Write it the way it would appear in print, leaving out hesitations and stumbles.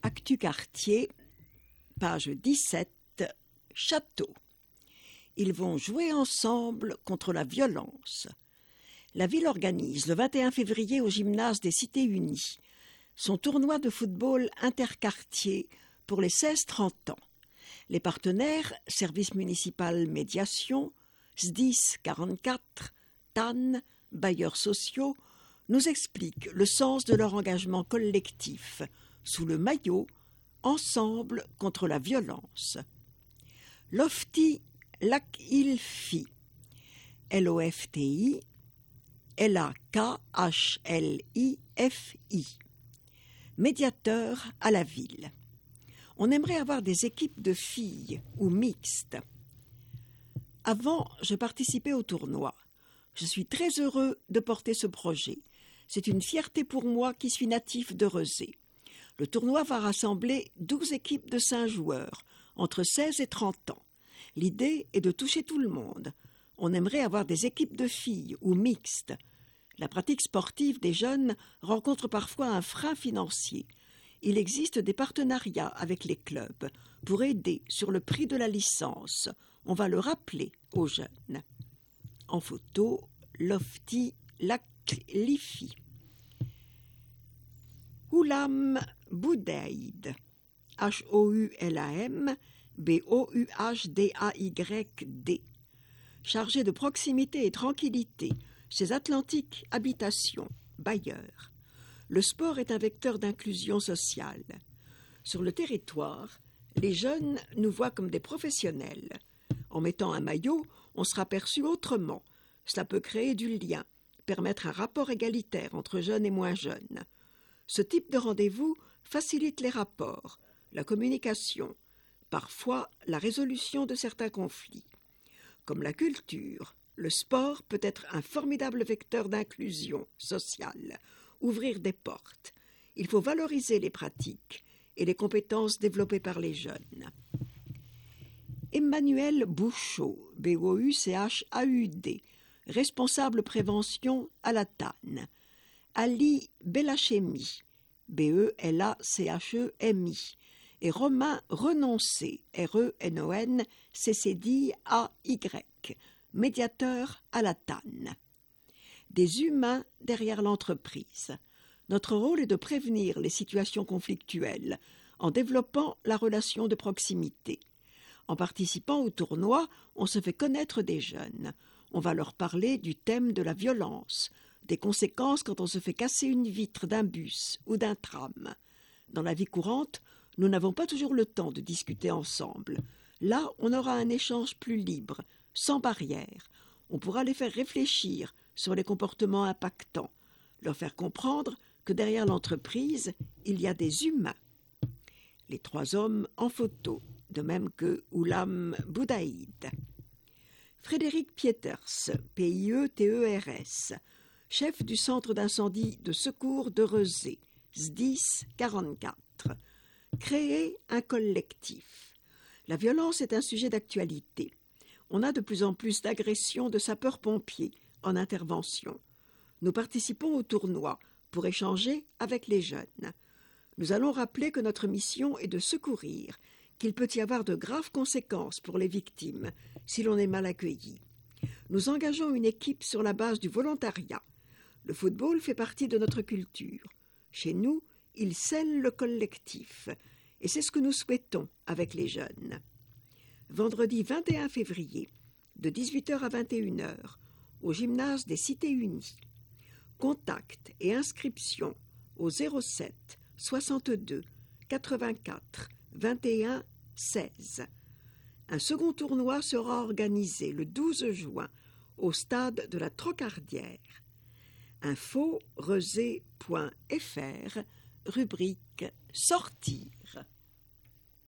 Actu Quartier, page 17, Château. Ils vont jouer ensemble contre la violence. La ville organise le 21 février au gymnase des Cités-Unies son tournoi de football interquartier pour les 16-30 ans. Les partenaires, Service municipal médiation, SDIS 44, TAN, bailleurs sociaux, nous expliquent le sens de leur engagement collectif sous le maillot « Ensemble contre la violence ». Lofti Lakhilfi, LOFTI, LAKHLIFI, médiateur à la ville. On aimerait avoir des équipes de filles ou mixtes. Avant, je participais au tournoi. Je suis très heureux de porter ce projet. C'est une fierté pour moi qui suis natif de Rezé. Le tournoi va rassembler 12 équipes de 5 joueurs, entre 16 et 30 ans. L'idée est de toucher tout le monde. On aimerait avoir des équipes de filles ou mixtes. La pratique sportive des jeunes rencontre parfois un frein financier. Il existe des partenariats avec les clubs pour aider sur le prix de la licence. On va le rappeler aux jeunes. En photo, Lofti Lakhilfi. Houlam Boudaïd, Houlam Bouhdayd, chargé de proximité et tranquillité chez Atlantique Habitation, bailleur. Le sport est un vecteur d'inclusion sociale. Sur le territoire, les jeunes nous voient comme des professionnels. En mettant un maillot, on sera perçu autrement. Cela peut créer du lien, permettre un rapport égalitaire entre jeunes et moins jeunes. Ce type de rendez-vous facilite les rapports, la communication, parfois la résolution de certains conflits. Comme la culture, le sport peut être un formidable vecteur d'inclusion sociale, ouvrir des portes. Il faut valoriser les pratiques et les compétences développées par les jeunes. Emmanuel Bouchaud, Bouchaud, responsable prévention à la TAN. Ali Belachemi, Belachemi, et Romain Renoncé, RENONCCDAY, médiateur à la TAN. Des humains derrière l'entreprise. Notre rôle est de prévenir les situations conflictuelles en développant la relation de proximité. En participant au tournoi, on se fait connaître des jeunes. On va leur parler du thème de la violence, des conséquences quand on se fait casser une vitre d'un bus ou d'un tram. Dans la vie courante, nous n'avons pas toujours le temps de discuter ensemble. Là, on aura un échange plus libre, sans barrière. On pourra les faire réfléchir sur les comportements impactants, leur faire comprendre que derrière l'entreprise, il y a des humains. Les 3 hommes en photo, de même que Houlam Boudaïd. Frédéric Pieters, PIETERS, chef du centre d'incendie de secours de Rezé, SDIS 44. Créer un collectif. La violence est un sujet d'actualité. On a de plus en plus d'agressions de sapeurs-pompiers en intervention. Nous participons au tournoi pour échanger avec les jeunes. Nous allons rappeler que notre mission est de secourir, qu'il peut y avoir de graves conséquences pour les victimes si l'on est mal accueilli. Nous engageons une équipe sur la base du volontariat. Le football fait partie de notre culture. Chez nous, il scelle le collectif, et c'est ce que nous souhaitons avec les jeunes. Vendredi 21 février, de 18h à 21h, au gymnase des Cités-Unies. Contact et inscription au 07 62 84 21 16. Un second tournoi sera organisé le 12 juin au stade de la Trocardière. Info rezé.fr, rubrique Sortir.